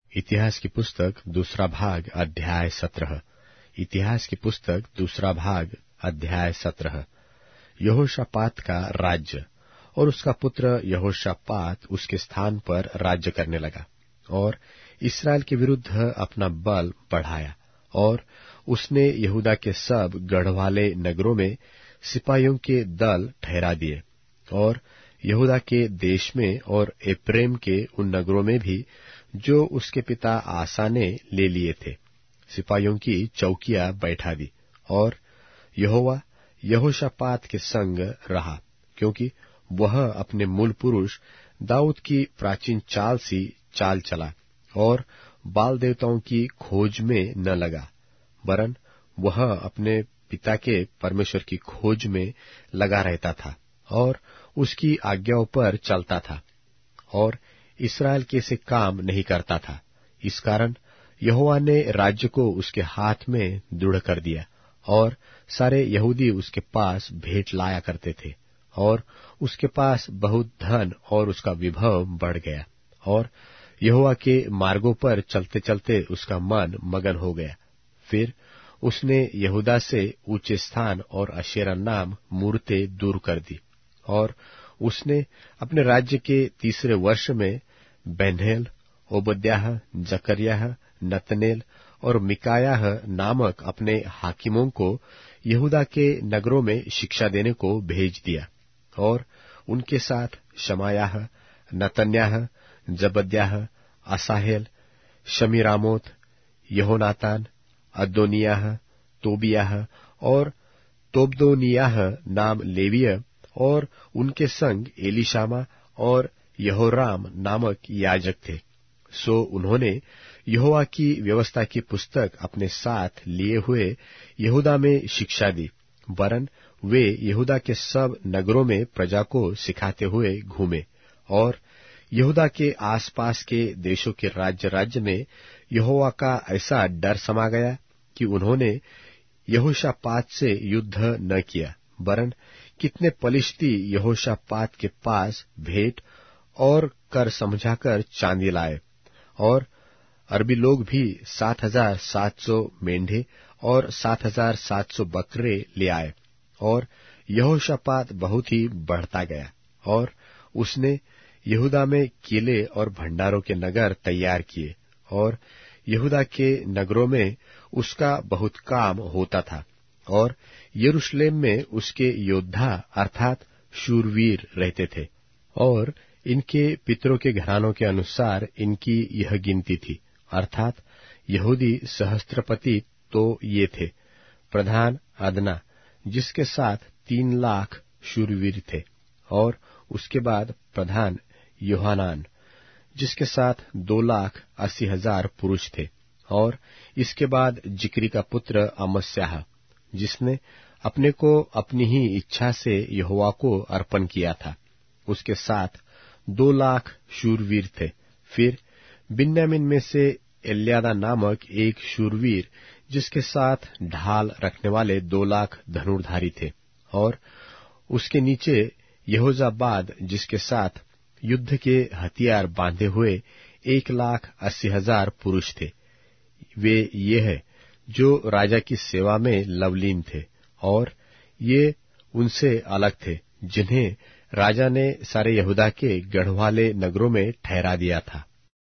इतिहास की पुस्तक दूसरा भाग अध्याय 17। इतिहास की पुस्तक दूसरा भाग अध्याय 17। यहोशापात का राज्य। और उसका पुत्र यहोशापात उसके स्थान पर राज्य करने लगा और इस्राएल के विरुद्ध अपना बल बढ़ाया। और उसने यहूदा के सब गढ़वाले नगरों में सिपाहियों के दल ठहरा दिए और यहूदा के देश में और एप्रेम के उन नगरों में भी जो उसके पिता आसा ने ले लिए थे सिपाहियों की चौकियां बैठा दी। और यहोवा यहोशापात के संग रहा, क्योंकि वह अपने मूल पुरुष दाऊद की प्राचीन चाल सी चाल चला और बाल देवताओं की खोज में न लगा, वरन वह अपने पिता के परमेश्वर की खोज में लगा रहता था और उसकी आज्ञाओं पर चलता था और इस्राएल के से काम नहीं करता था। इस कारण यहोवा ने राज्य को उसके हाथ में दृढ़ कर दिया और सारे यहूदी उसके पास भेंट लाया करते थे और उसके पास बहुत धन और उसका विभव बढ़ गया और यहोवा के मार्गों पर चलते चलते उसका मन मगन हो गया। फिर उसने यहूदा से ऊंचे स्थान और अशेरा नाम मूर्तें दूर कर दी और उसने अपने राज्य के तीसरे वर्ष में बेन्हेल, ओबद्याह, जकर्याह, नतनेल और मिकायाह नामक अपने हाकिमों को यहूदा के नगरों में शिक्षा देने को भेज दिया और उनके साथ Shemaiah, Nethaniah, Zebadiah, Asahel, Shemiramoth, Jehonathan, Adonijah, Tobijah और तोबदोनियाह नाम लेवीय और उनके संग एलीशामा और यहोराम नामक याजक थे। सो उन्होंने यहोवा की व्यवस्था की पुस्तक अपने साथ लिए हुए यहूदा में शिक्षा दी, वरन वे यहूदा के सब नगरों में प्रजा को सिखाते हुए घूमे। और यहूदा के आसपास के देशों के राज्य राज्य में यहोवा का ऐसा डर समा गया कि उन्होंने यहोशापात से युद्ध न किया, वरन कितने पलिश्ती यहोशापात के पास भेंट और कर समझाकर चांदी लाए। और अरबी लोग भी 7,700 मेंढे और 7,700 बकरे ले आए। और यहोशापात बहुत ही बढ़ता गया और उसने यहूदा में किले और भंडारों के नगर तैयार किए और यहूदा के नगरों में उसका बहुत काम होता था और यरूशलेम में उसके योद्धा अर्थात शूरवीर रहते थे। और इनके पितरों के घरानों के अनुसार इनकी यह गिनती थी, अर्थात यहूदी सहस्त्रपति तो ये थे: प्रधान अदना, जिसके साथ 3 लाख शूरवीर थे, और उसके बाद प्रधान योहानान, जिसके साथ 2,80,000 पुरुष थे, और इसके बाद जिक्री का पुत्र अमस्याह, जिसने अपने को अपनी ही इच्छा से यहोवा को अर्पण किया था, उसके साथ 2 लाख शूरवीर थे। फिर बिन्यामीन में से एल्यादा नामक एक शूरवीर, जिसके साथ ढाल रखने वाले 2 लाख धनुर्धारी थे, और उसके नीचे यहोजाबाद, जिसके साथ युद्ध के हथियार बांधे हुए 1,80,000 पुरुष थे। वे ये है जो राजा की सेवा में लवलीन थे, और ये उनसे अलग थे जिन्हें राजा ने सारे यहूदा के गढ़वाले नगरों में ठहरा दिया था।